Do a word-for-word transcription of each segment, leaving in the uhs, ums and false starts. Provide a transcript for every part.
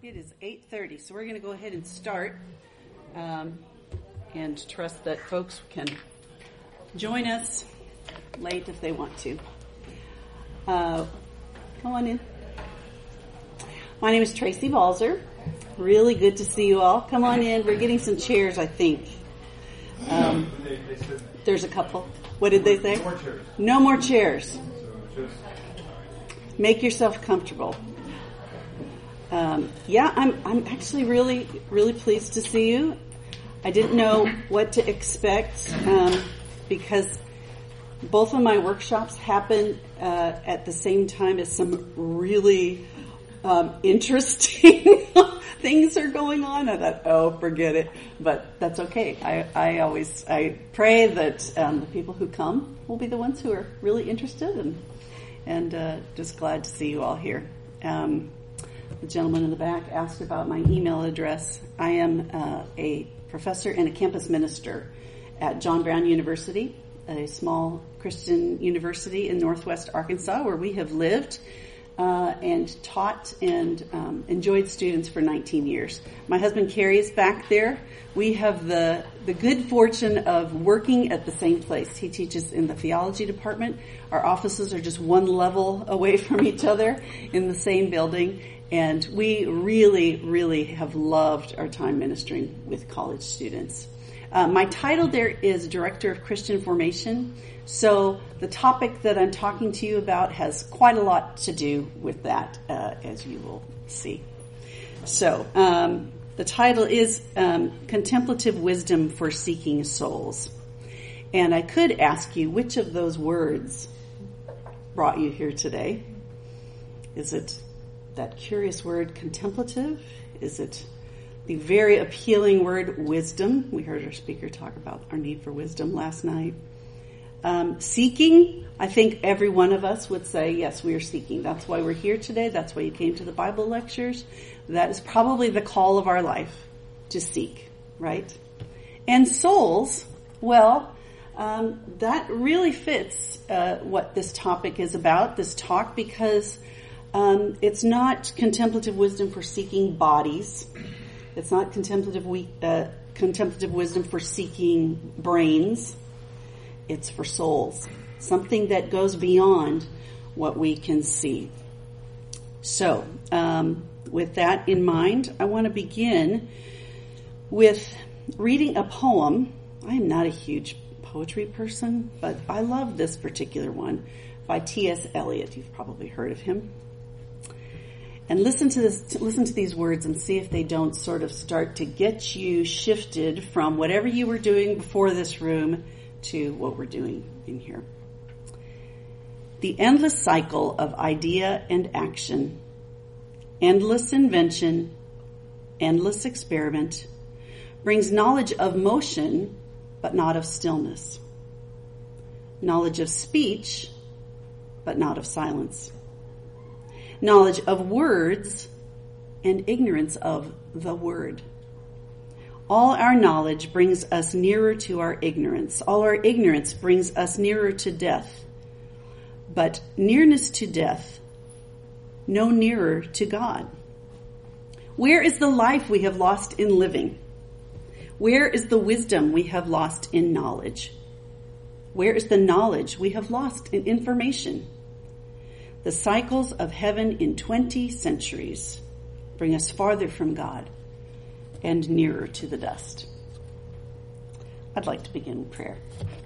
It is eight thirty, so we're going to go ahead and start um, and trust that folks can join us late if they want to. Uh, come on in. My name is Tracy Balzer. Really good to see you all. Come on in. We're getting some chairs, I think. Um, there's a couple. What did they say? No more chairs. No more chairs. So just Make yourself comfortable. Um, yeah, I'm I'm actually really, really pleased to see you. I didn't know what to expect um, because both of my workshops happen uh, at the same time as some really um, interesting things are going on. I thought, oh, forget it. But that's okay. I, I always I pray that um, the people who come will be the ones who are really interested, and and uh, just glad to see you all here. Um, The gentleman in the back asked about my email address. I am uh, a professor and a campus minister at John Brown University, a small Christian university in northwest Arkansas, where we have lived uh, and taught and um, enjoyed students for nineteen years. My husband Kerry is back there. We have the the good fortune of working at the same place. He teaches in the theology department. Our offices are just one level away from each other in the same building. And we really, really have loved our time ministering with college students. Uh, my title there is Director of Christian Formation. So the topic that I'm talking to you about has quite a lot to do with that, uh, as you will see. So um, the title is um, Contemplative Wisdom for Seeking Souls. And I could ask you, which of those words brought you here today? Is it that curious word contemplative? Is it the very appealing word wisdom? We heard our speaker talk about our need for wisdom last night. Um, seeking, I think every one of us would say, yes, we are seeking. That's why we're here today. That's why you came to the Bible lectures. That is probably the call of our life, to seek, right? And souls, well, um, that really fits uh, what this topic is about, this talk, because Um, it's not contemplative wisdom for seeking bodies. It's not contemplative we, uh, contemplative wisdom for seeking brains. It's for souls. Something that goes beyond what we can see. So, um, with that in mind, I want to begin with reading a poem. I am not a huge poetry person, but I love this particular one by T S Eliot. You've probably heard of him. And listen to this, listen to these words and see if they don't sort of start to get you shifted from whatever you were doing before this room to what we're doing in here. The endless cycle of idea and action, endless invention, endless experiment, brings knowledge of motion, but not of stillness. Knowledge of speech, but not of silence. Knowledge of words and ignorance of the word. All our knowledge brings us nearer to our ignorance. All our ignorance brings us nearer to death. But nearness to death, no nearer to God. Where is the life we have lost in living? Where is the wisdom we have lost in knowledge? Where is the knowledge we have lost in information? The cycles of heaven in twenty centuries bring us farther from God and nearer to the dust. I'd like to begin with prayer.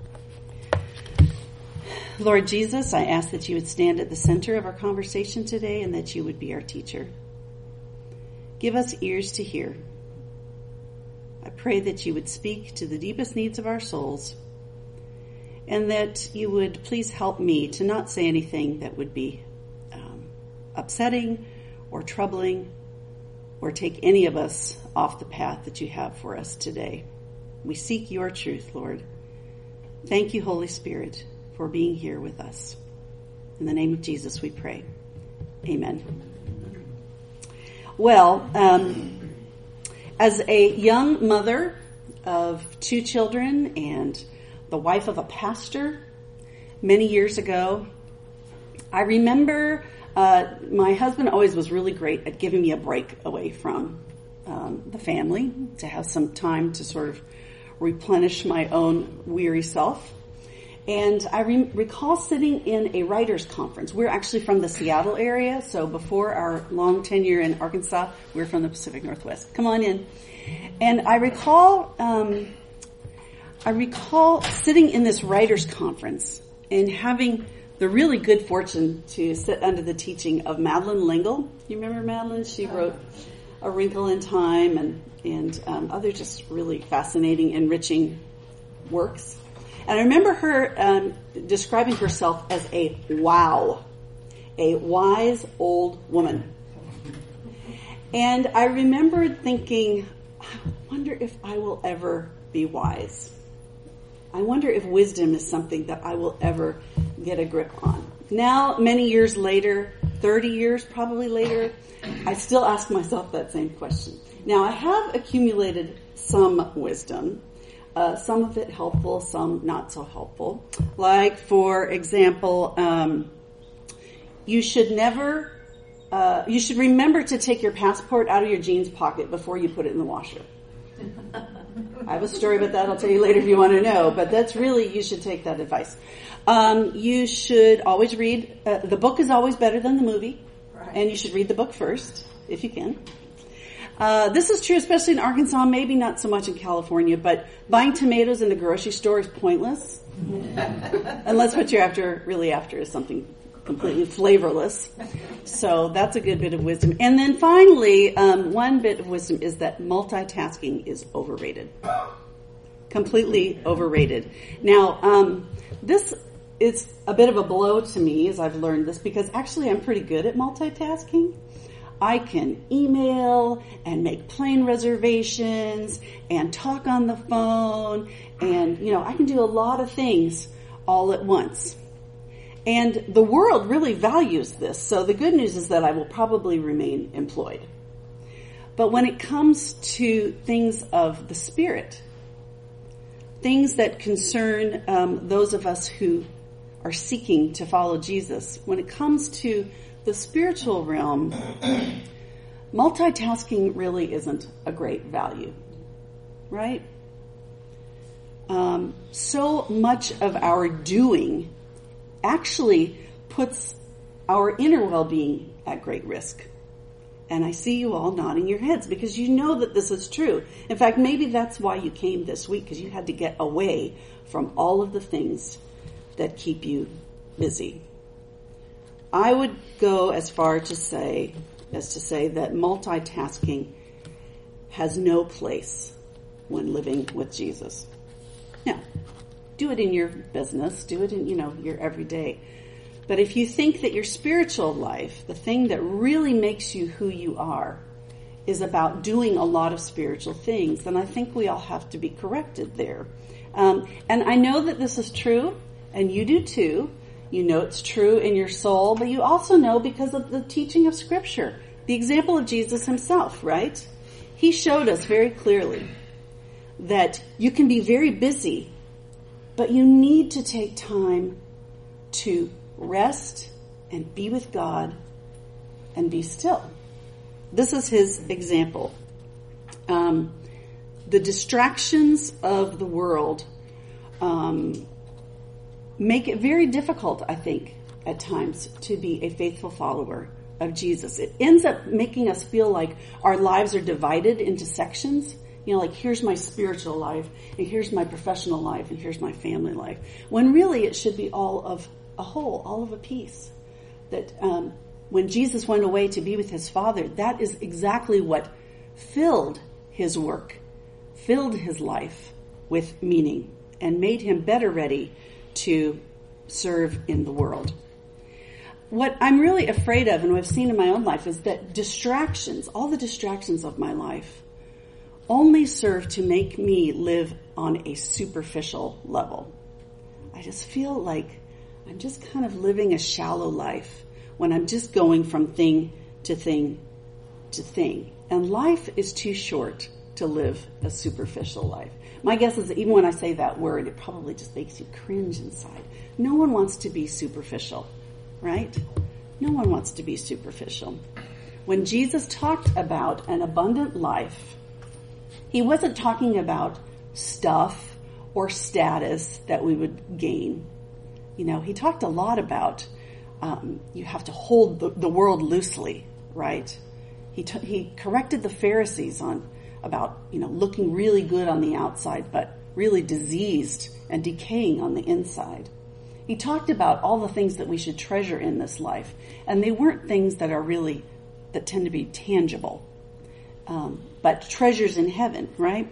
Lord Jesus, I ask that you would stand at the center of our conversation today and that you would be our teacher. Give us ears to hear. I pray that you would speak to the deepest needs of our souls, and that you would please help me to not say anything that would be um, upsetting or troubling or take any of us off the path that you have for us today. We seek your truth, Lord. Thank you, Holy Spirit, for being here with us. In the name of Jesus we pray. Amen. Well, um, as a young mother of two children and the wife of a pastor, many years ago, I remember Uh, my husband always was really great at giving me a break away from um, the family, to have some time to sort of replenish my own weary self. And I re- recall sitting in a writers' conference. We're actually from the Seattle area, so before our long tenure in Arkansas, we were from the Pacific Northwest. Come on in. And I recall, um, I recall sitting in this writers' conference and having the really good fortune to sit under the teaching of Madeleine L'Engle. You remember Madeleine? She wrote A Wrinkle in Time and, and um, other just really fascinating, enriching works. And I remember her um, describing herself as a wow, a wise old woman. And I remembered thinking, I wonder if I will ever be wise. I wonder if wisdom is something that I will ever get a grip on. Now, many years later, thirty years probably later, I still ask myself that same question. Now, I have accumulated some wisdom. Uh, some of it helpful, some not so helpful. Like, for example, um, you should never, uh, you should remember to take your passport out of your jeans pocket before you put it in the washer. I have a story about that I'll tell you later if you want to know, but that's really, you should take that advice. Um, you should always read, uh, the book is always better than the movie, right. And you should read the book first, if you can. Uh, this is true, especially in Arkansas, maybe not so much in California, but buying tomatoes in the grocery store is pointless. Unless what you're after, really after, is something completely flavorless. So that's a good bit of wisdom. And then finally, um, one bit of wisdom is that multitasking is overrated. Completely overrated. Now, um, this is a bit of a blow to me as I've learned this, because actually I'm pretty good at multitasking. I can email and make plane reservations and talk on the phone, and, you know, I can do a lot of things all at once. And the world really values this, so the good news is that I will probably remain employed. But when it comes to things of the Spirit, things that concern um, those of us who are seeking to follow Jesus, when it comes to the spiritual realm, multitasking really isn't a great value, right? Um, so much of our doing actually puts our inner well-being at great risk. And I see you all nodding your heads because you know that this is true. In fact, maybe that's why you came this week, because you had to get away from all of the things that keep you busy. I would go as far to say, as to say that multitasking has no place when living with Jesus. Now, do it in your business, do it in, you know, your everyday. But if you think that your spiritual life, the thing that really makes you who you are, is about doing a lot of spiritual things, then I think we all have to be corrected there. Um, and I know that this is true, and you do too. You know it's true in your soul, but you also know because of the teaching of Scripture, the example of Jesus himself, right? He showed us very clearly that you can be very busy, but you need to take time to rest and be with God and be still. This is his example. Um, the distractions of the world um make it very difficult, I think, at times, to be a faithful follower of Jesus. It ends up making us feel like our lives are divided into sections. You know, like, here's my spiritual life, and here's my professional life, and here's my family life. When really it should be all of a whole, all of a piece. That um, when Jesus went away to be with his Father, that is exactly what filled his work, filled his life with meaning, and made him better ready to serve in the world. What I'm really afraid of, and what I've seen in my own life, is that distractions, all the distractions of my life, only serve to make me live on a superficial level. I just feel like I'm just kind of living a shallow life when I'm just going from thing to thing to thing. And life is too short to live a superficial life. My guess is that even when I say that word, it probably just makes you cringe inside. No one wants to be superficial, right? No one wants to be superficial. When Jesus talked about an abundant life, he wasn't talking about stuff or status that we would gain. You know, he talked a lot about um, you have to hold the, the world loosely, right? He t- he corrected the Pharisees on about, you know, looking really good on the outside, but really diseased and decaying on the inside. He talked about all the things that we should treasure in this life, and they weren't things that are really, that tend to be tangible, um, but treasures in heaven, right?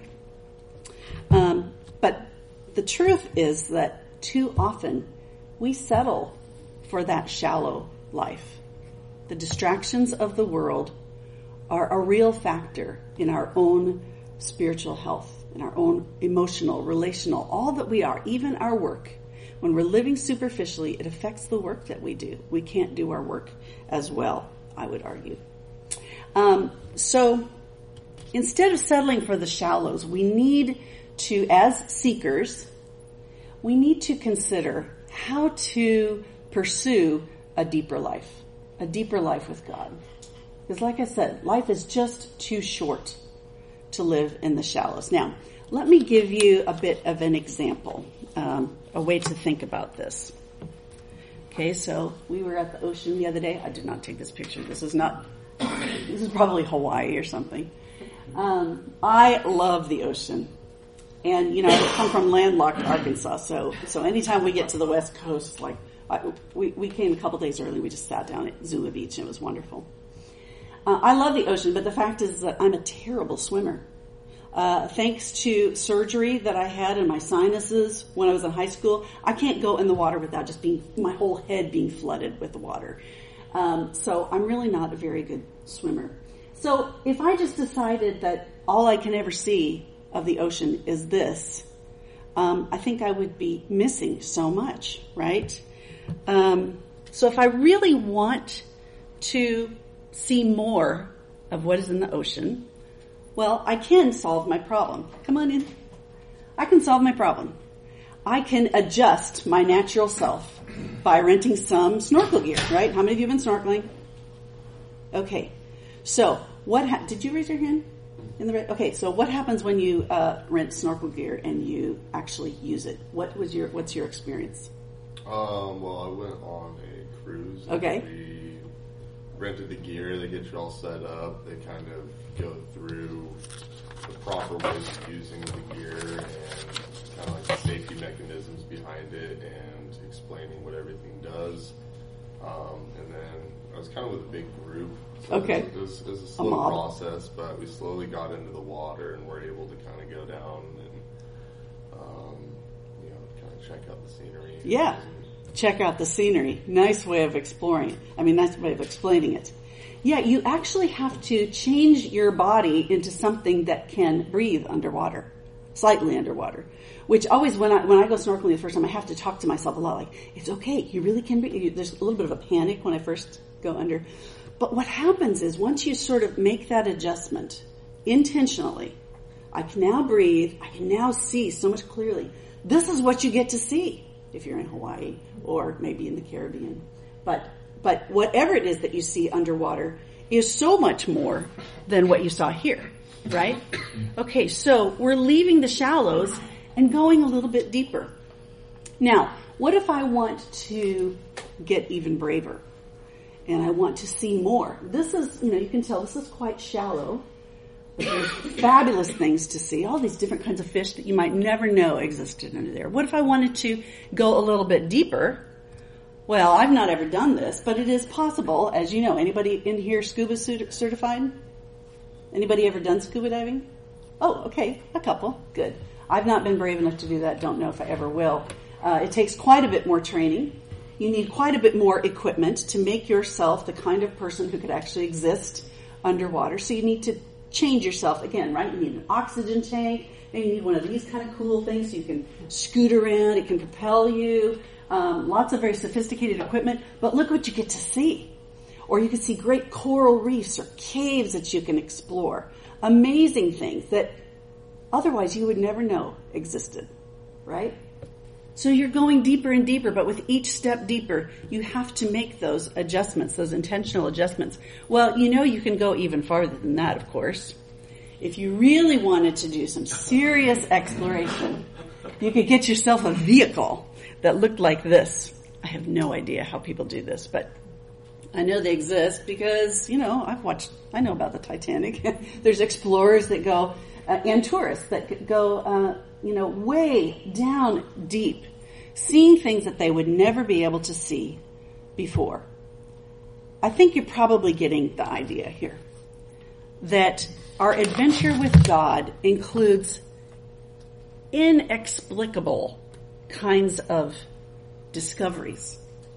Um, but the truth is that too often we settle for that shallow life. The distractions of the world are a real factor in our own spiritual health, in our own emotional, relational, all that we are, even our work. When we're living superficially, it affects the work that we do. We can't do our work as well, I would argue. Um, so instead of settling for the shallows, we need to, as seekers, we need to consider how to pursue a deeper life, a deeper life with God. Because like I said, life is just too short to live in the shallows. Now, let me give you a bit of an example, um, a way to think about this. Okay, so we were at the ocean the other day. I did not take this picture. This is not, this is probably Hawaii or something. Um, I love the ocean. And, you know, I come from landlocked Arkansas, so so anytime we get to the West Coast, like, I, we, we came a couple days early, we just sat down at Zuma Beach, and it was wonderful. Uh, I love the ocean, but the fact is that I'm a terrible swimmer. Uh, thanks to surgery that I had in my sinuses when I was in high school, I can't go in the water without just being, my whole head being flooded with the water. Um, so I'm really not a very good swimmer. So if I just decided that all I can ever see of the ocean is this, um, I think I would be missing so much, right? Um, so if I really want to see more of what is in the ocean, well, I can solve my problem. Come on in. I can solve my problem. I can adjust my natural self by renting some snorkel gear, right? How many of you have been snorkeling? Okay. So, what ha- did you raise your hand? In the re- okay, so what happens when you uh, rent snorkel gear and you actually use it? What was your what's your experience? Um, well, I went on a cruise. Okay. We rented the gear. They get you all set up. They kind of go through the proper ways of using the gear and kind of like the safety mechanisms behind it and explaining what everything does. Um, and then I was kind of with a big group. So Okay. It was, it was a slow a process, but we slowly got into the water and were able to kind of go down and, um, you know, kind of check out the scenery. Yeah. Check out the scenery. Nice way of exploring. I mean, nice way of explaining it. Yeah, you actually have to change your body into something that can breathe underwater, slightly underwater. Which always, when I when I go snorkeling the first time, I have to talk to myself a lot. Like, it's okay, you really can breathe. There's a little bit of a panic when I first go under. But what happens is once you sort of make that adjustment intentionally, I can now breathe. I can now see so much clearly. This is what you get to see if you're in Hawaii or maybe in the Caribbean. But but whatever it is that you see underwater is so much more than what you saw here, right? Okay, so we're leaving the shallows and going a little bit deeper. Now, what if I want to get even braver and I want to see more? This is, you know, you can tell this is quite shallow. But there's fabulous things to see, all these different kinds of fish that you might never know existed under there. What if I wanted to go a little bit deeper? Well, I've not ever done this, but it is possible. As you know, anybody in here scuba certified? Anybody ever done scuba diving? Oh, okay, a couple. Good. I've not been brave enough to do that. Don't know if I ever will. Uh, it takes quite a bit more training. You need quite a bit more equipment to make yourself the kind of person who could actually exist underwater. So you need to change yourself again, right? You need an oxygen tank. Then you need one of these kind of cool things so you can scoot around. It can propel you. Um, lots of very sophisticated equipment. But look what you get to see. Or you can see great coral reefs or caves that you can explore. Amazing things that otherwise you would never know existed, right? So you're going deeper and deeper, but with each step deeper, you have to make those adjustments, those intentional adjustments. Well, you know you can go even farther than that, of course. If you really wanted to do some serious exploration, you could get yourself a vehicle that looked like this. I have no idea how people do this, but I know they exist because, you know, I've watched, I know about the Titanic. There's explorers that go, uh, and tourists that go, uh, you know, way down deep, seeing things that they would never be able to see before. I think you're probably getting the idea here. That our adventure with God includes inexplicable kinds of discoveries.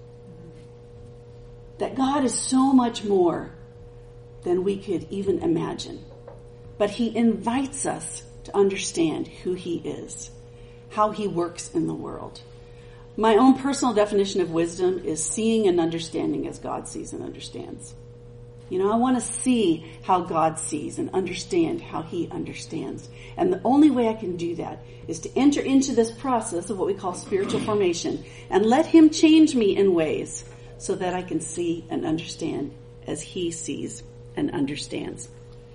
That God is so much more than we could even imagine. But he invites us to understand who he is, how he works in the world. My own personal definition of wisdom is seeing and understanding as God sees and understands. You know, I want to see how God sees and understand how he understands. And the only way I can do that is to enter into this process of what we call spiritual formation and let him change me in ways so that I can see and understand as he sees and understands.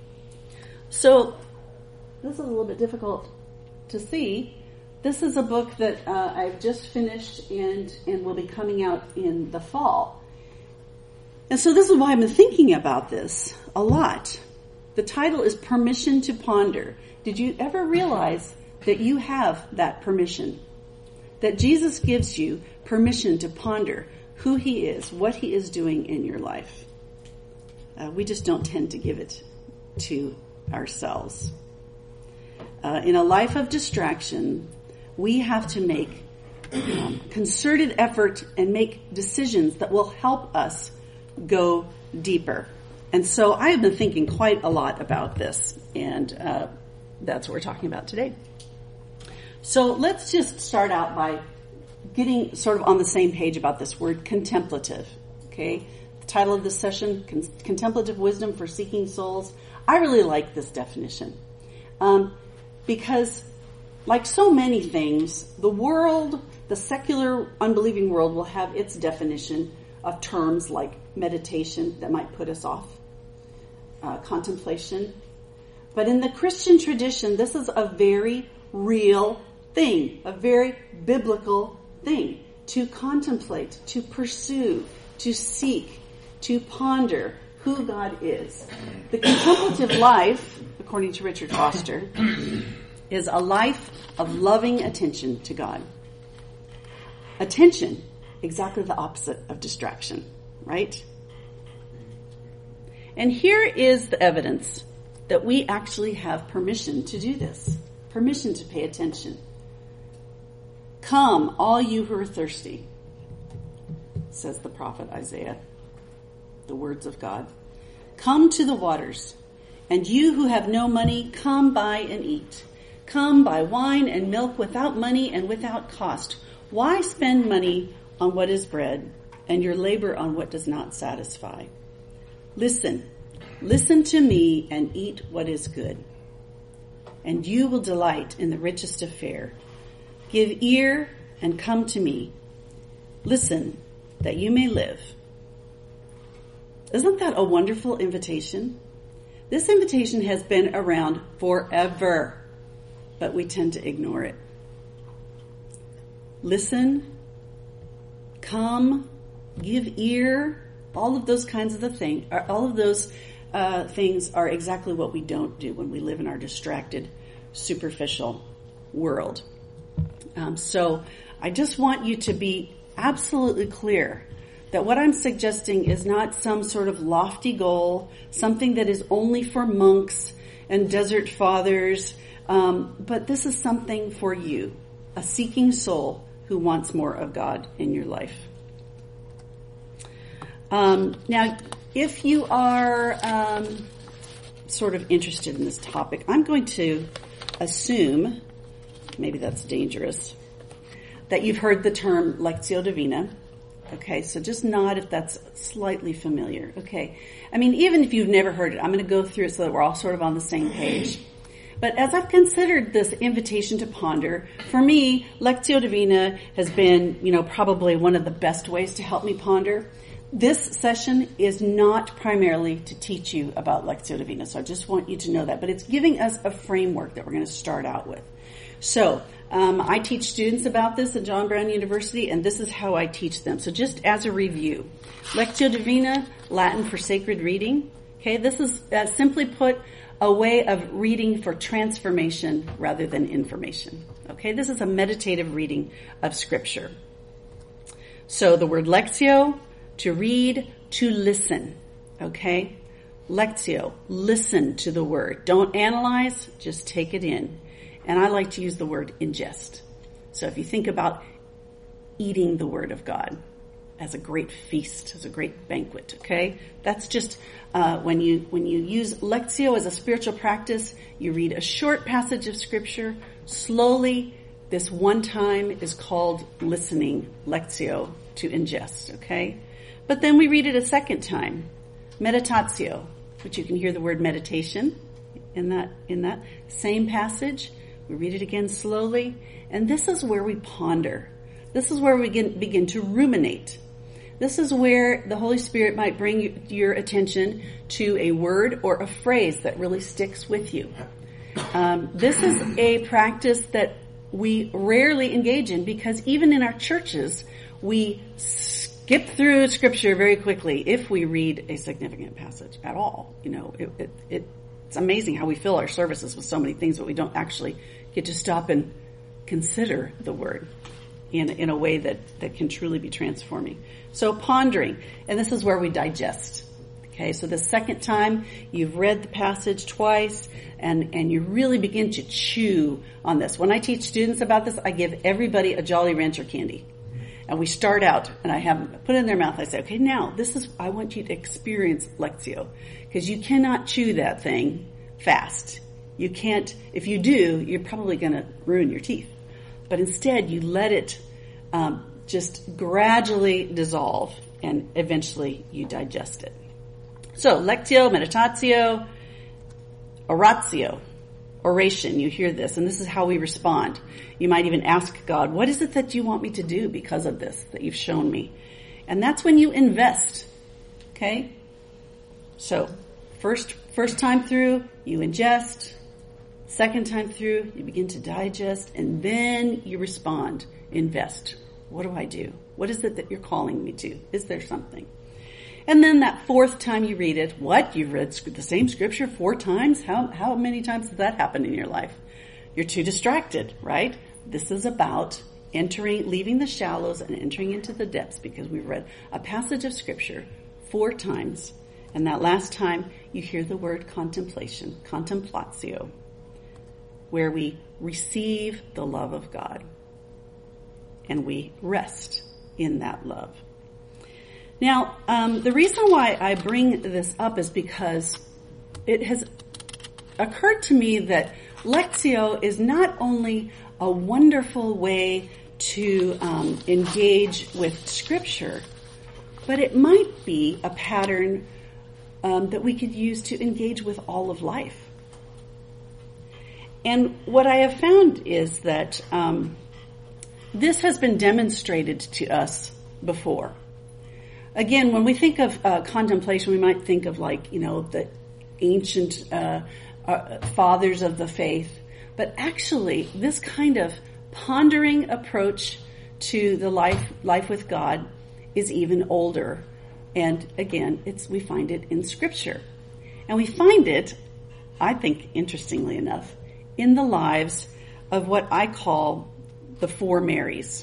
So, this is a little bit difficult to see. This is a book that uh, I've just finished and, and will be coming out in the fall. And so this is why I've been thinking about this a lot. The title is Permission to Ponder. Did you ever realize that you have that permission? That Jesus gives you permission to ponder who he is, what he is doing in your life. Uh, we just don't tend to give it to ourselves. Uh, in a life of distraction, we have to make um, concerted effort and make decisions that will help us go deeper. And so I have been thinking quite a lot about this, and uh, that's what we're talking about today. So let's just start out by getting sort of on the same page about this word contemplative. Okay, the title of this session, Con- Contemplative Wisdom for Seeking Souls. I really like this definition um, because, like so many things, the world, the secular, unbelieving world, will have its definition of terms like meditation that might put us off, uh, contemplation. But in the Christian tradition, this is a very real thing, a very biblical thing, to contemplate, to pursue, to seek, to ponder who God is. The contemplative life, according to Richard Foster, is a life of loving attention to God. Attention, exactly the opposite of distraction, right? And here is the evidence that we actually have permission to do this, permission to pay attention. Come, all you who are thirsty, says the prophet Isaiah, the words of God. Come to the waters, and you who have no money, come buy and eat. Come buy wine and milk without money and without cost. Why spend money on what is bread and your labor on what does not satisfy? Listen, listen to me and eat what is good, and you will delight in the richest of fare. Give ear and come to me. Listen, that you may live. Isn't that a wonderful invitation? This invitation has been around forever, but we tend to ignore it. Listen, come, give ear, all of those kinds of the thing, all of those uh, things are exactly what we don't do when we live in our distracted, superficial world. Um, so I just want you to be absolutely clear that what I'm suggesting is not some sort of lofty goal, something that is only for monks and desert fathers, um, but this is something for you, a seeking soul who wants more of God in your life. Um, now, if you are um, sort of interested in this topic, I'm going to assume, maybe that's dangerous, that you've heard the term Lectio Divina. Okay, so just nod if that's slightly familiar. Okay, I mean, even if you've never heard it, I'm going to go through it so that we're all sort of on the same page. But as I've considered this invitation to ponder, for me, Lectio Divina has been, you know, probably one of the best ways to help me ponder. This session is not primarily to teach you about Lectio Divina, so I just want you to know that. But it's giving us a framework that we're going to start out with. So, um, I teach students about this at John Brown University, and this is how I teach them. So just as a review, Lectio Divina, Latin for sacred reading. Okay, this is uh, simply put a way of reading for transformation rather than information. Okay, this is a meditative reading of Scripture. So the word lectio, to read, to listen. Okay, lectio, listen to the word. Don't analyze, just take it in. And I like to use the word ingest. So if you think about eating the Word of God as a great feast, as a great banquet, okay? That's just uh, when you when you use lectio as a spiritual practice, you read a short passage of Scripture slowly. This one time is called listening, lectio, to ingest, okay? But then we read it a second time, meditatio, which you can hear the word meditation in that in that same passage. We read it again slowly, and this is where we ponder. This is where we begin, begin to ruminate. This is where the Holy Spirit might bring your attention to a word or a phrase that really sticks with you. Um, this is a practice that we rarely engage in because even in our churches, we skip through Scripture very quickly if we read a significant passage at all. You know, it, it, it, it's amazing how we fill our services with so many things, but we don't actually get to stop and consider the Word in in a way that, that can truly be transforming. So pondering, and this is where we digest. Okay, so the second time you've read the passage twice, and, and you really begin to chew on this. When I teach students about this, I give everybody a Jolly Rancher candy. And we start out, and I have them put it in their mouth. I say, okay, now this is, I want you to experience lectio. Because you cannot chew that thing fast. You can't, if you do, you're probably going to ruin your teeth. But instead, you let it um, just gradually dissolve, and eventually you digest it. So, lectio, meditatio, oratio, oration, you hear this, and this is how we respond. You might even ask God, what is it that you want me to do because of this that you've shown me? And that's when you invest, okay? So, first first time through, you ingest. Second time through, you begin to digest, and then you respond, invest. What do I do? What is it that you're calling me to? Is there something? And then that fourth time you read it, what? You've read the same Scripture four times? How, how many times has that happened in your life? You're too distracted, right? This is about entering, leaving the shallows and entering into the depths, because we've read a passage of Scripture four times. And that last time, you hear the word contemplation, contemplatio, where we receive the love of God and we rest in that love. Now, um, the reason why I bring this up is because it has occurred to me that lectio is not only a wonderful way to um, engage with Scripture, but it might be a pattern um, that we could use to engage with all of life. And what I have found is that um, this has been demonstrated to us before. Again, when we think of uh, contemplation, we might think of like, you know, the ancient uh, uh, fathers of the faith. But actually, this kind of pondering approach to the life life with God is even older. And again, it's we find it in Scripture. And we find it, I think, interestingly enough, in the lives of what I call the four Marys.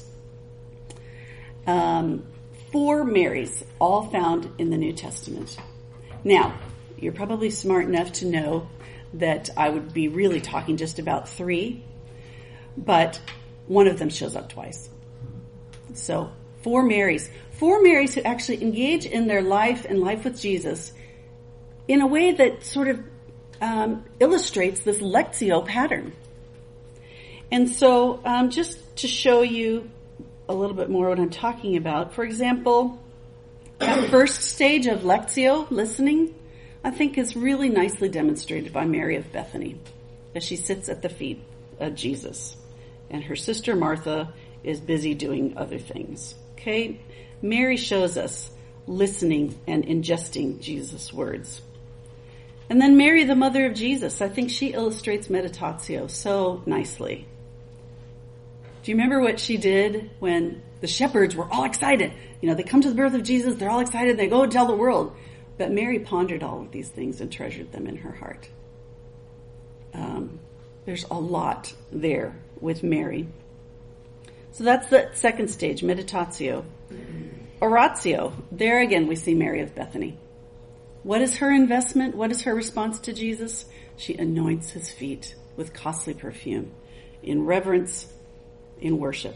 Um, four Marys, all found in the New Testament. Now, you're probably smart enough to know that I would be really talking just about three, but one of them shows up twice. So, four Marys. Four Marys who actually engage in their life and life with Jesus in a way that sort of um, illustrates this lectio pattern. And so, um, just to show you a little bit more what I'm talking about, for example, that first stage of lectio, listening, I think is really nicely demonstrated by Mary of Bethany. as she sits at the feet of Jesus. And her sister Martha is busy doing other things. Okay? Mary shows us listening and ingesting Jesus' words. And then Mary, the mother of Jesus, I think she illustrates meditatio so nicely. Do you remember what she did when the shepherds were all excited? You know, they come to the birth of Jesus, they're all excited, they go and tell the world. But Mary pondered all of these things and treasured them in her heart. Um, there's a lot there with Mary. So that's the second stage, meditatio. Oratio, there again we see Mary of Bethany. What is her investment? What is her response to Jesus? She anoints his feet with costly perfume in reverence, in worship.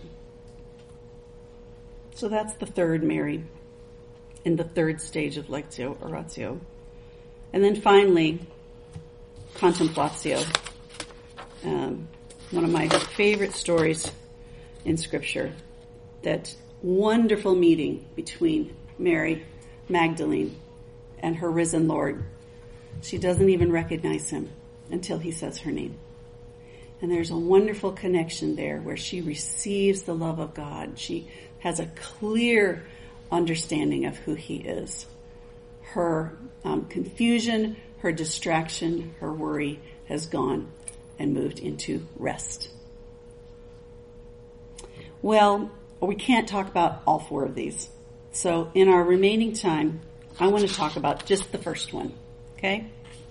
So that's the third Mary in the third stage of Lectio Oratio. And then finally, Contemplatio. Um, one of my favorite stories in Scripture, that wonderful meeting between Mary Magdalene and her risen Lord. She doesn't even recognize him until he says her name. And there's a wonderful connection there where she receives the love of God. She has a clear understanding of who he is. Her um, confusion, her distraction, her worry has gone and moved into rest. Well, we can't talk about all four of these. So in our remaining time, I want to talk about just the first one. Okay?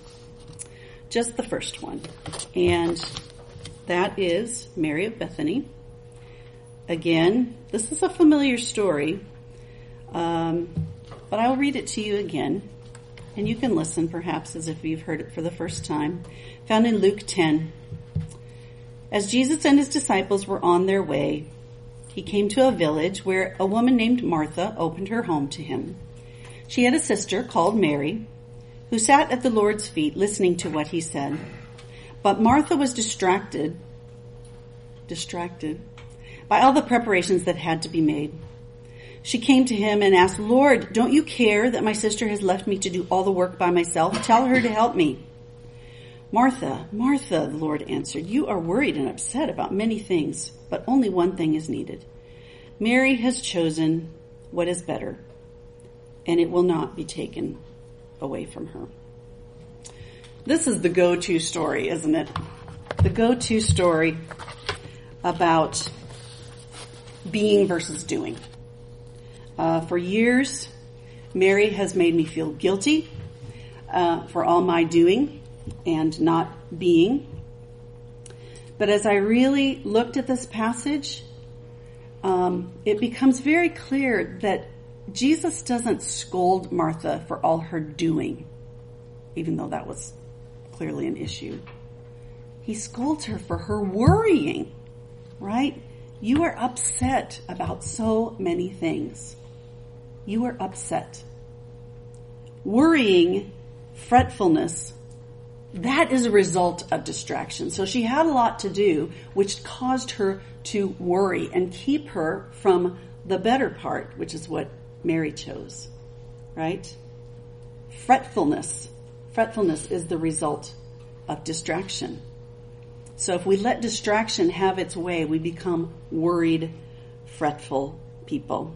Just the first one. And that is Mary of Bethany. Again, this is a familiar story, um, but I'll read it to you again, and you can listen perhaps as if you've heard it for the first time. Found in Luke ten. As Jesus and his disciples were on their way, he came to a village where a woman named Martha opened her home to him. She had a sister called Mary, who sat at the Lord's feet listening to what he said. But Martha was distracted, distracted by all the preparations that had to be made. She came to him and asked, "Lord, don't you care that my sister has left me to do all the work by myself? Tell her to help me." "Martha, Martha," the Lord answered, "you are worried and upset about many things, but only one thing is needed. Mary has chosen what is better, and it will not be taken away from her." This is the go-to story, isn't it? The go-to story about being versus doing. Uh, for years, Mary has made me feel guilty uh, for all my doing and not being. But as I really looked at this passage, um, it becomes very clear that Jesus doesn't scold Martha for all her doing, even though that was clearly an issue. He scolds her for her worrying, right? You are upset about so many things. You are upset. Worrying, fretfulness, that is a result of distraction. So she had a lot to do, which caused her to worry and keep her from the better part, which is what Mary chose, right? Fretfulness. Fretfulness is the result of distraction. So if we let distraction have its way, we become worried, fretful people.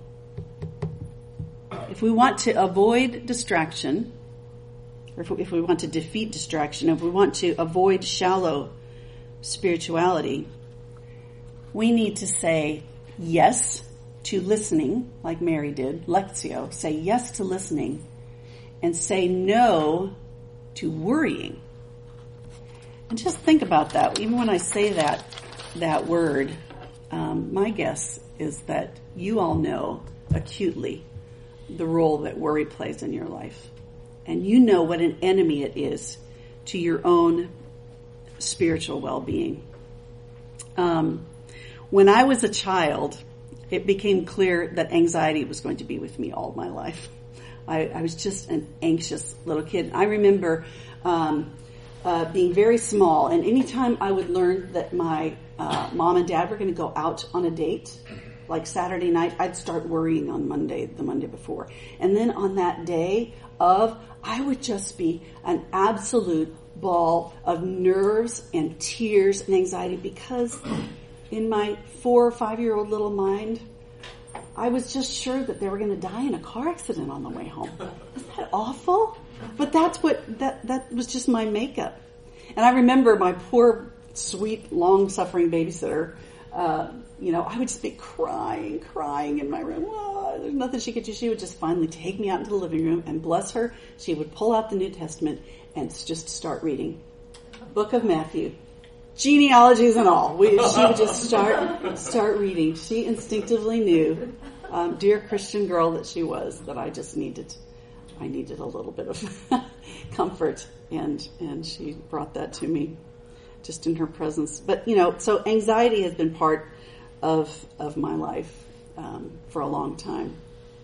If we want to avoid distraction, or if we, if we want to defeat distraction, if we want to avoid shallow spirituality, we need to say yes to listening, like Mary did, lectio, say yes to listening, and say no to worrying. And just think about that. Even when I say that that word, um, my guess is that you all know acutely the role that worry plays in your life. And you know what an enemy it is to your own spiritual well-being. Um, when I was a child, it became clear that anxiety was going to be with me all my life. I, I was just an anxious little kid. I remember um, uh, being very small, and anytime I would learn that my uh, mom and dad were going to go out on a date, like Saturday night, I'd start worrying on Monday, the Monday before. And then on that day of, I would just be an absolute ball of nerves and tears and anxiety because in my four or five-year-old little mind, I was just sure that they were going to die in a car accident on the way home. Isn't that awful? But that's what, that, that was just my makeup. And I remember my poor, sweet, long-suffering babysitter, uh, you know, I would just be crying, crying in my room. Oh, there's nothing she could do. She would just finally take me out into the living room, and bless her, she would pull out the New Testament and just start reading. Book of Matthew. Genealogies and all. We, she would just start start reading. She instinctively knew, um, dear Christian girl that she was, that I just needed, I needed a little bit of comfort, and and she brought that to me, just in her presence. But you know, so anxiety has been part of of my life um, for a long time.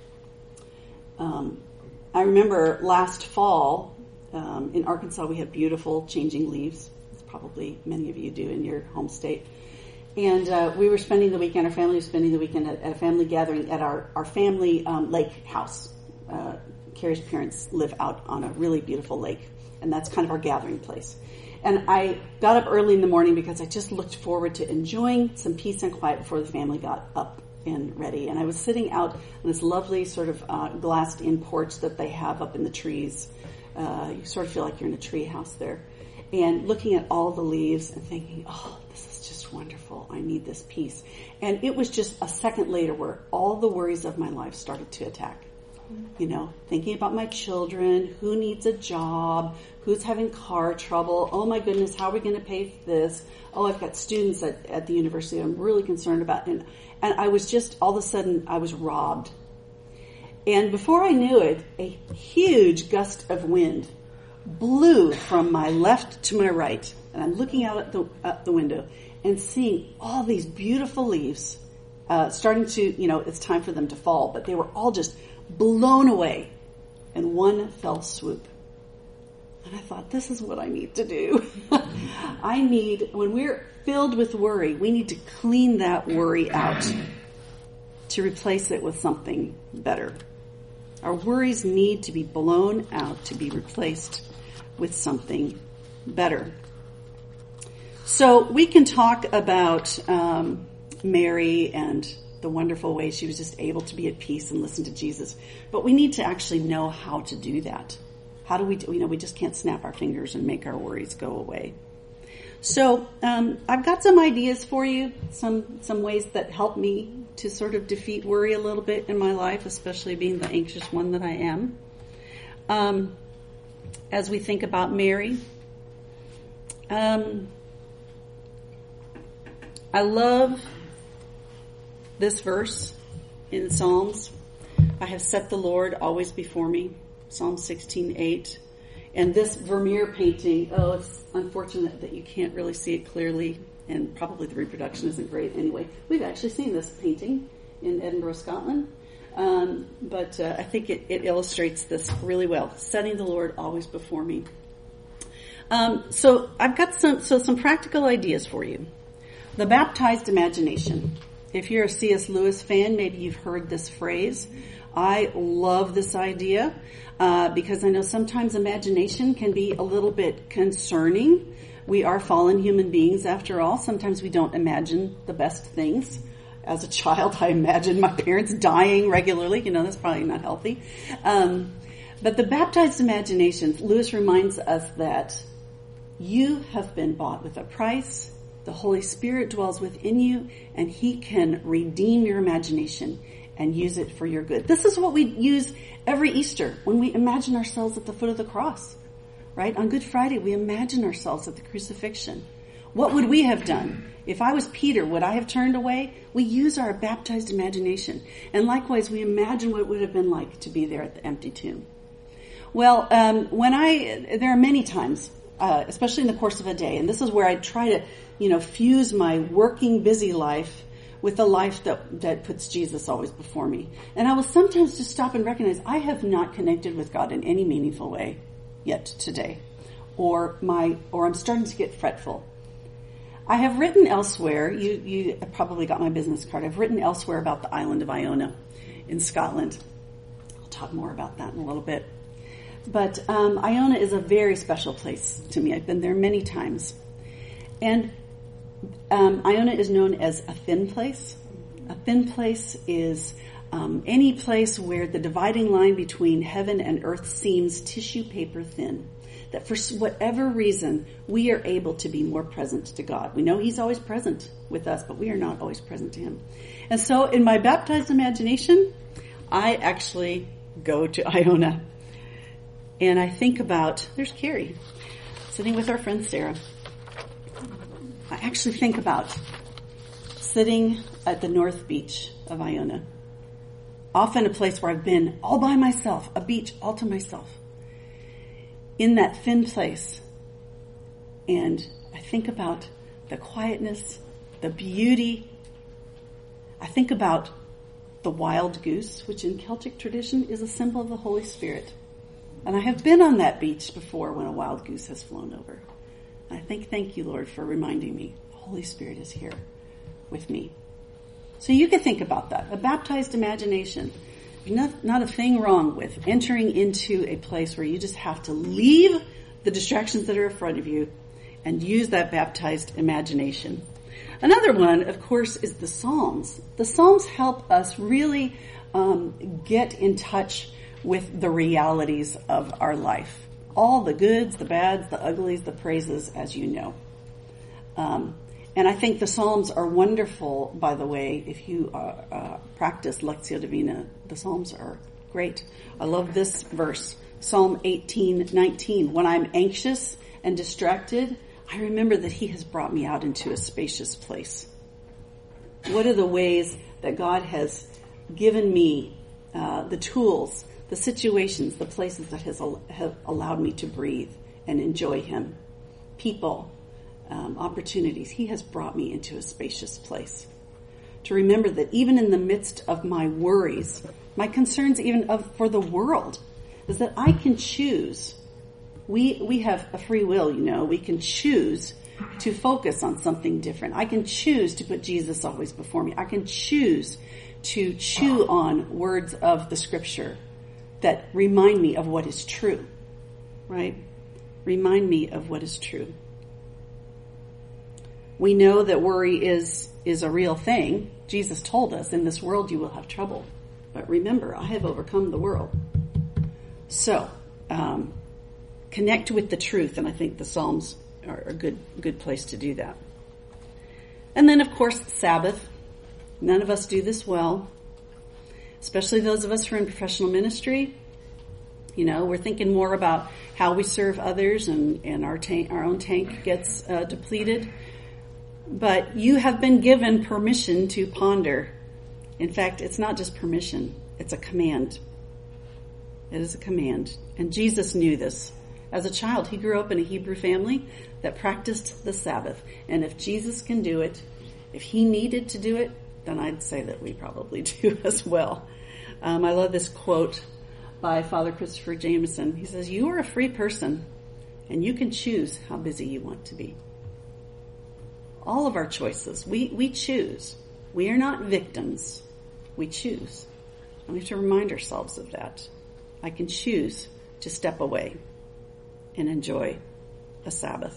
Um, I remember last fall um, in Arkansas, we had beautiful changing leaves. Probably many of you do in your home state. And uh, we were spending the weekend, our family was spending the weekend at, at a family gathering at our, our family um, lake house. Uh, Carrie's parents live out on a really beautiful lake, and that's kind of our gathering place. And I got up early in the morning because I just looked forward to enjoying some peace and quiet before the family got up and ready. And I was sitting out on this lovely sort of uh, glassed-in porch that they have up in the trees. Uh, you sort of feel like you're in a tree house there. And looking at all the leaves and thinking, oh, this is just wonderful. I need this peace. And it was just a second later where all the worries of my life started to attack. You know, thinking about my children, who needs a job, who's having car trouble. Oh my goodness, how are we going to pay for this? Oh, I've got students at, at the university I'm really concerned about. And, and I was just, all of a sudden, I was robbed. And before I knew it, a huge gust of wind blew from my left to my right, and I'm looking out at the, at the window and seeing all these beautiful leaves uh, starting to, you know, it's time for them to fall, but they were all just blown away in one fell swoop. And I thought, this is what I need to do. I need, when we're filled with worry, we need to clean that worry out to replace it with something better. Our worries need to be blown out to be replaced with something better. So we can talk about um, Mary and the wonderful way she was just able to be at peace and listen to Jesus. But we need to actually know how to do that. How do we do, you know, we just can't snap our fingers and make our worries go away. So um, I've got some ideas for you, some some ways that help me to sort of defeat worry a little bit in my life, especially being the anxious one that I am. Um, as we think about Mary, um, I love this verse in Psalms. I have set the Lord always before me, Psalm sixteen eight. And this Vermeer painting, oh, it's unfortunate that you can't really see it clearly, and probably the reproduction isn't great anyway. We've actually seen this painting in Edinburgh, Scotland, um, but uh, I think it, it illustrates this really well, setting the Lord always before me. Um, so I've got some, so some practical ideas for you. The baptized imagination. If you're a C S Lewis fan, maybe you've heard this phrase. I love this idea uh, because I know sometimes imagination can be a little bit concerning. We are fallen human beings after all. Sometimes we don't imagine the best things. As a child, I imagined my parents dying regularly. You know, that's probably not healthy. Um, but the baptized imagination, Lewis reminds us that you have been bought with a price. The Holy Spirit dwells within you, and He can redeem your imagination and use it for your good. This is what we use every Easter when we imagine ourselves at the foot of the cross, right? On Good Friday, we imagine ourselves at the crucifixion. What would we have done? If I was Peter, would I have turned away? We use our baptized imagination. And likewise, we imagine what it would have been like to be there at the empty tomb. Well, um, when I, there are many times, uh, especially in the course of a day, and this is where I try to, you know, fuse my working, busy life with a life that, that puts Jesus always before me. And I will sometimes just stop and recognize I have not connected with God in any meaningful way yet today. Or my, or I'm starting to get fretful. I have written elsewhere, you, you probably got my business card, I've written elsewhere about the island of Iona in Scotland. I'll talk more about that in a little bit. But um, Iona is a very special place to me. I've been there many times. And um, Iona is known as a thin place. A thin place is um, any place where the dividing line between heaven and earth seems tissue paper thin. That for whatever reason, we are able to be more present to God. We know He's always present with us, but we are not always present to Him. And so in my baptized imagination, I actually go to Iona. And I think about, there's Carrie, sitting with our friend Sarah. I actually think about sitting at the North Beach of Iona. Often a place where I've been all by myself, a beach all to myself. In that thin place. And I think about the quietness, the beauty. I think about the wild goose, which in Celtic tradition is a symbol of the Holy Spirit. And I have been on that beach before when a wild goose has flown over. And I think, thank you, Lord, for reminding me the Holy Spirit is here with me. So you can think about that. A baptized imagination. Not, not a thing wrong with entering into a place where you just have to leave the distractions that are in front of you and use that baptized imagination. Another one, of course, is the Psalms. The Psalms help us really um, get in touch with the realities of our life. All the goods, the bads, the uglies, the praises, as you know. Um, and I think the Psalms are wonderful, by the way, if you uh, uh, practice Lectio Divina. The Psalms are great. I love this verse, Psalm eighteen nineteen. When I'm anxious and distracted, I remember that He has brought me out into a spacious place. What are the ways that God has given me uh, the tools, the situations, the places that has al- have allowed me to breathe and enjoy Him? People, um, opportunities. He has brought me into a spacious place. To remember that even in the midst of my worries, my concerns even of for the world, is that I can choose. We we have a free will, you know. We can choose to focus on something different. I can choose to put Jesus always before me. I can choose to chew on words of the Scripture that remind me of what is true, right? Remind me of what is true. We know that worry is is a real thing. Jesus told us, in this world you will have trouble. But remember, I have overcome the world. So, um, connect with the truth, and I think the Psalms are a good good place to do that. And then, of course, Sabbath. None of us do this well, especially those of us who are in professional ministry. You know, we're thinking more about how we serve others, and, and our tank, our own tank gets uh, depleted. But you have been given permission to ponder. In fact, it's not just permission, it's a command. It is a command. And Jesus knew this. As a child, He grew up in a Hebrew family that practiced the Sabbath. And if Jesus can do it, if He needed to do it, then I'd say that we probably do as well. Um, I love this quote by Father Christopher Jameson. He says, "You are a free person, and you can choose how busy you want to be." All of our choices, we, we choose. We are not victims. We choose. And we have to remind ourselves of that. I can choose to step away and enjoy a Sabbath.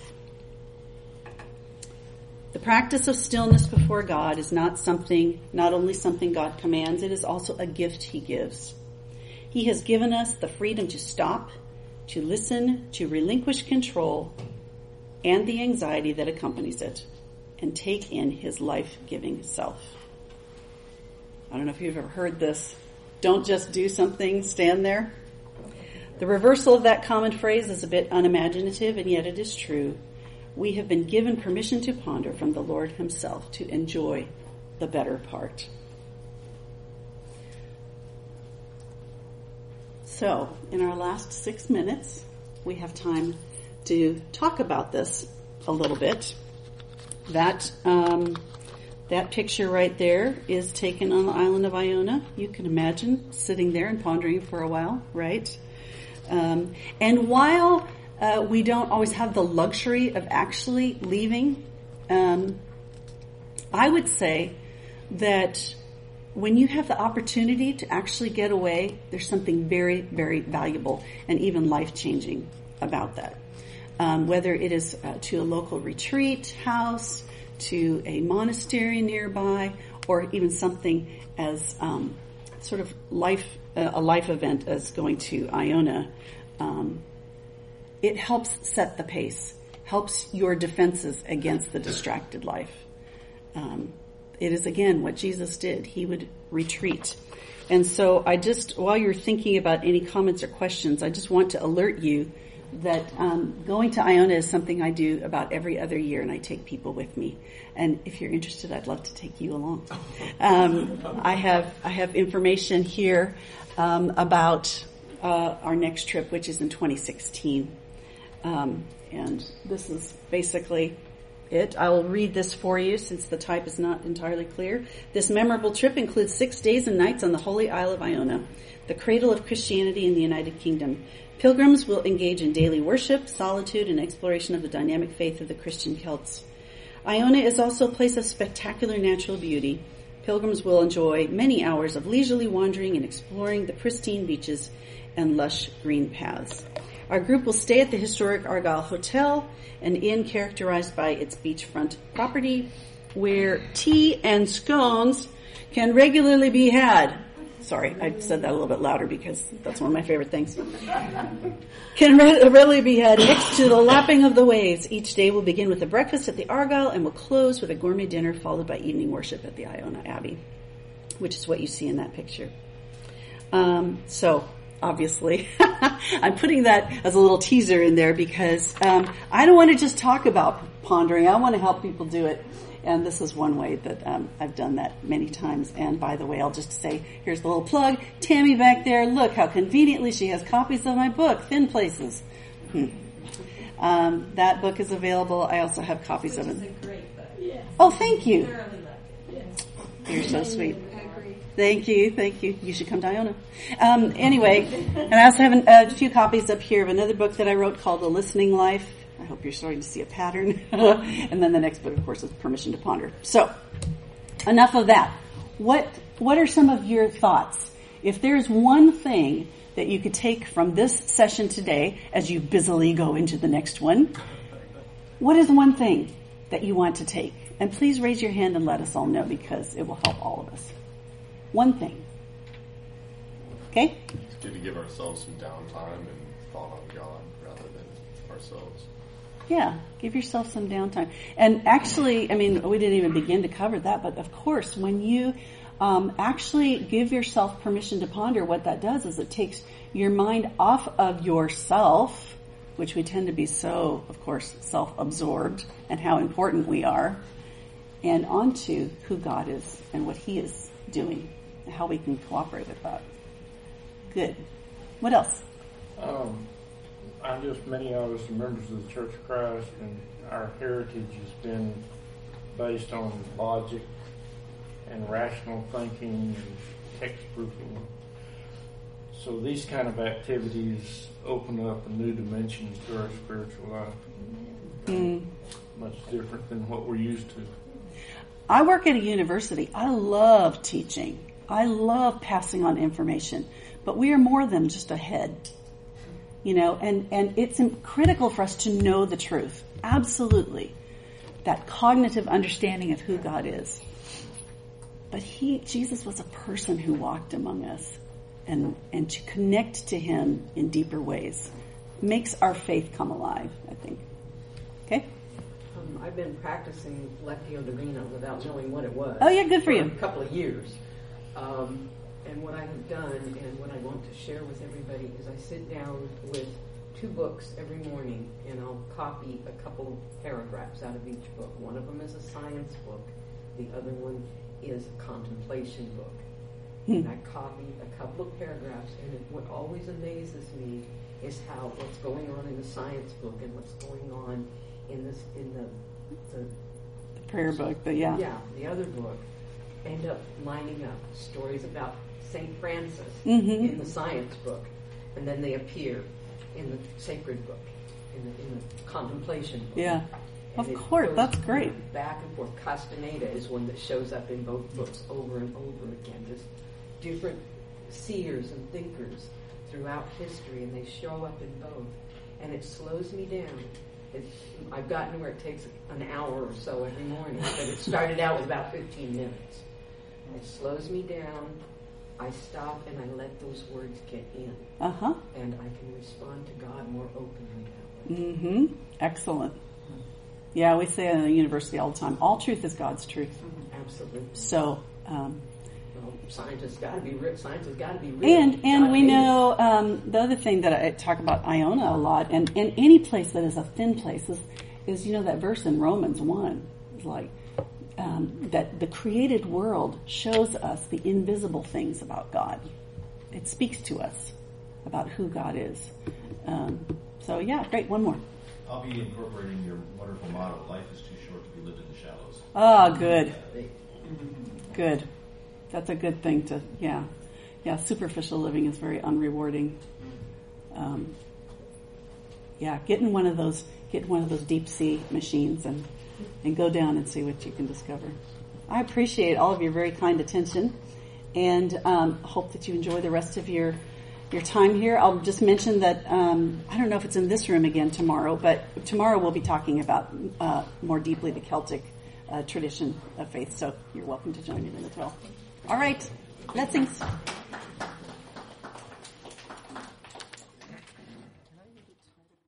The practice of stillness before God is not something, not only something God commands, it is also a gift He gives. He has given us the freedom to stop, to listen, to relinquish control, and the anxiety that accompanies it, and take in His life-giving self. I don't know if you've ever heard this. Don't just do something, stand there. The reversal of that common phrase is a bit unimaginative, and yet it is true. We have been given permission to ponder from the Lord Himself, to enjoy the better part. So, in our last six minutes, we have time to talk about this a little bit. That um, that picture right there is taken on the island of Iona. You can imagine sitting there and pondering for a while, right? Um, and while uh, we don't always have the luxury of actually leaving, um, I would say that when you have the opportunity to actually get away, there's something very, very valuable and even life-changing about that. Um, whether it is uh, to a local retreat house, to a monastery nearby, or even something as um, sort of life, uh, a life event as going to Iona, um, it helps set the pace, helps your defenses against the distracted life. Um, it is, again, what Jesus did. He would retreat. And so I just, while you're thinking about any comments or questions, I just want to alert you that um, going to Iona is something I do about every other year, and I take people with me. And if you're interested, I'd love to take you along. Um, I have I have information here um, about uh, our next trip, which is in twenty sixteen. Um, and this is basically it. I will read this for you since the type is not entirely clear. This memorable trip includes six days and nights on the Holy Isle of Iona, the cradle of Christianity in the United Kingdom. Pilgrims will engage in daily worship, solitude, and exploration of the dynamic faith of the Christian Celts. Iona is also a place of spectacular natural beauty. Pilgrims will enjoy many hours of leisurely wandering and exploring the pristine beaches and lush green paths. Our group will stay at the historic Argyle Hotel, an inn characterized by its beachfront property, where tea and scones can regularly be had. Sorry, I said that a little bit louder because that's one of my favorite things. Can readily be had next to the lapping of the waves. Each day will begin with a breakfast at the Argyle and will close with a gourmet dinner followed by evening worship at the Iona Abbey, which is what you see in that picture. Um, so, obviously, I'm putting that as a little teaser in there because um, I don't want to just talk about pondering. I want to help people do it. And this is one way that um, I've done that many times. And by the way, I'll just say, here's the little plug. Tammy back there, look how conveniently she has copies of my book, Thin Places. Hmm. Um, that book is available. I also have copies Which of is it. a great book. Yes. Oh, thank you. Thoroughly loved it. Yes. You're so sweet. I agree. Thank you, thank you. You should come to Iona. Um, anyway, and I also have an, a few copies up here of another book that I wrote called The Listening Life. I hope you're starting to see a pattern. And then the next book, of course, is Permission to Ponder. So, enough of that. What What are some of your thoughts? If there's one thing that you could take from this session today as you busily go into the next one, what is one thing that you want to take? And please raise your hand and let us all know because it will help all of us. One thing. Okay? It's good to give ourselves some downtime and thought on God rather than ourselves. Yeah, give yourself some downtime. And actually, I mean, we didn't even begin to cover that, but of course, when you um, actually give yourself permission to ponder, what that does is it takes your mind off of yourself, which we tend to be so, of course, self-absorbed and how important we are, and onto who God is and what He is doing, and how we can cooperate with that. Good. What else? Um, I'm just many of us members of the Church of Christ, and our heritage has been based on logic and rational thinking and text proofing. So these kind of activities open up a new dimension to our spiritual life. Mm. Much different than what we're used to. I work at a university. I love teaching. I love passing on information. But we are more than just a head. You know, and, and it's critical for us to know the truth. Absolutely. That cognitive understanding of who God is. But he, Jesus was a person who walked among us. And, and to connect to Him in deeper ways makes our faith come alive, I think. Okay? Um, I've been practicing Lectio Divina without knowing what it was. Oh, yeah, good for you. A couple of years. Um, and what I have done and what I want to share with everybody is I sit down with two books every morning and I'll copy a couple of paragraphs out of each book. One of them is a science book. The other one is a contemplation book. Hmm. And I copy a couple of paragraphs, and it, what always amazes me is how what's going on in the science book and what's going on in this in the the, the prayer book, but yeah, yeah, the other book end up lining up. Stories about Saint Francis mm-hmm. in the science book, and then they appear in the sacred book, in the, in the contemplation book. Yeah. And Of it course, goes that's great. Back and forth. Castaneda is one that shows up in both books over and over again. Just different seers and thinkers throughout history, and they show up in both. And it slows me down. It, I've gotten where it takes an hour or so every morning, but it started out with about fifteen minutes. And it slows me down. I stop and I let those words get in. Uh-huh. And I can respond to God more openly that way. Mm-hmm. Excellent. Yeah, we say in the university all the time, all truth is God's truth. Absolutely. So, um, Well, scientists got to be real. Scientists got to be real. and and God we made know um, the other thing that I talk about Iona a lot, and, and any place that is a thin place is, is you know that verse in Romans one, is like um, that the created world shows us the invisible things about God. It speaks to us about who God is. Um, so yeah, great. One more. I'll be incorporating your wonderful motto, life is too short to be lived in the shallows. Oh, good. it. Good. That's a good thing to, yeah. Yeah, superficial living is very unrewarding. Um, yeah, get in one of those, get in one of those deep sea machines and, and go down and see what you can discover. I appreciate all of your very kind attention, and um, hope that you enjoy the rest of your your time here. I'll just mention that, um, I don't know if it's in this room again tomorrow, but tomorrow we'll be talking about uh, more deeply the Celtic uh, tradition of faith, so you're welcome to join in as well. All right. Blessings.